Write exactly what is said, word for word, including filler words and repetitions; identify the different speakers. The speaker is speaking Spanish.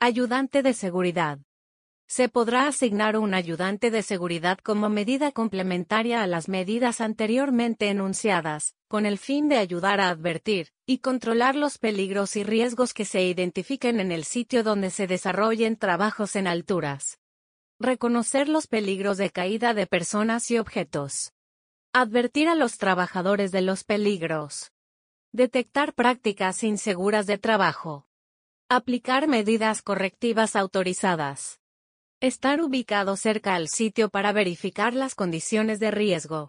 Speaker 1: Ayudante de seguridad. Se podrá asignar un ayudante de seguridad como medida complementaria a las medidas anteriormente enunciadas, con el fin de ayudar a advertir y controlar los peligros y riesgos que se identifiquen en el sitio donde se desarrollen trabajos en alturas. Reconocer los peligros de caída de personas y objetos. Advertir a los trabajadores de los peligros. Detectar prácticas inseguras de trabajo. Aplicar medidas correctivas autorizadas. Estar ubicado cerca al sitio para verificar las condiciones de riesgo.